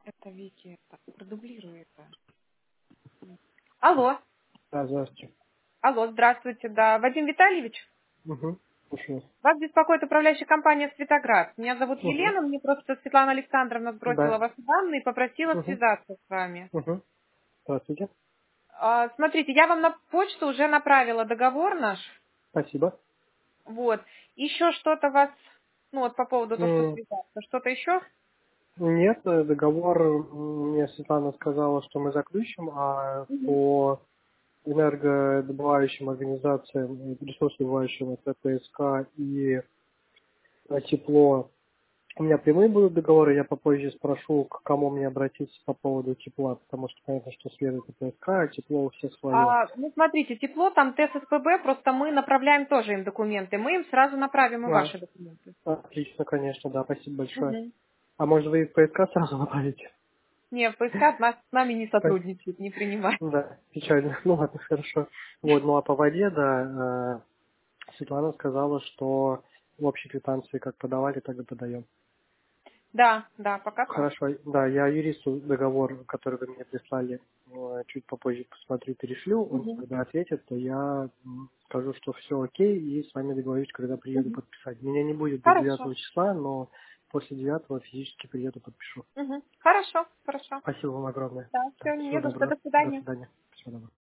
Это Вики, продублируй это. Алло, Да, здравствуйте. алло, здравствуйте, да. Вадим Витальевич, Угу. Слушаю. вас беспокоит управляющая компания «Светоград». Меня зовут Угу. Елена, мне просто Светлана Александровна сбросила Да. вас данные и попросила Угу. связаться с вами. Угу. Здравствуйте. Смотрите, я вам на почту уже направила договор наш. Спасибо. Вот. Еще что-то вас, ну вот по поводу того, что М, связаться. Что-то еще? Нет, договор мне Светлана сказала, что мы заключим, а по энергодобывающим организациям, ресурсодобывающим, это ПСК и тепло, у меня прямые будут договоры, я попозже спрошу, к кому мне обратиться по поводу тепла, потому что понятно, что следует и ПСК, а тепло у всех свое. Ну, смотрите, тепло, там тест СПБ, просто мы направляем тоже им документы. Мы им сразу направим и А, ваши документы. отлично, конечно, да, спасибо большое. Мгм. А может вы и в ПСК сразу направите? Не, ПСК с нами не сотрудничает, не принимает. Да, печально. Ну ладно, хорошо. Вот, ну а по воде, да, Светлана сказала, что в общей квитанции как подавали, так и подаем. Да, да, пока так. Хорошо, да, я юристу договор, который вы мне прислали, чуть попозже посмотрю, перешлю. Он Мгм. когда ответит, то я скажу, что все окей, и с вами договорюсь, когда приеду Мгм. подписать. Меня не будет до Хорошо. 9 числа, но после 9 физически приеду, подпишу. Мгм. Хорошо, хорошо. Спасибо вам огромное. Да, Да, все, не всего за что, доброго. до До свидания. свидания. Всего доброго.